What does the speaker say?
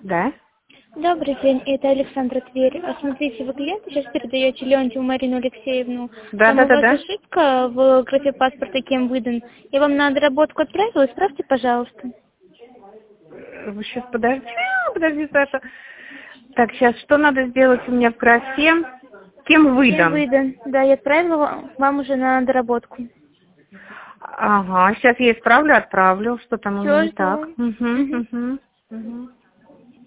Да? Добрый день, это Александра Тверь. Смотрите, вы клиенту сейчас передаете Леонтьеву Марину Алексеевну. Да, Там да, у да, вас да. ошибка в графе паспорта, кем выдан. Я вам на доработку отправила, исправьте, пожалуйста. Вы сейчас подожди, Саша. Так, сейчас что надо сделать у меня в графе? Кем Кем выдам? выдан. Да, я отправила вам уже на доработку. Ага, сейчас я исправлю, отправлю. Что там у меня Все, не так? жду. Угу, Мгм. угу, угу.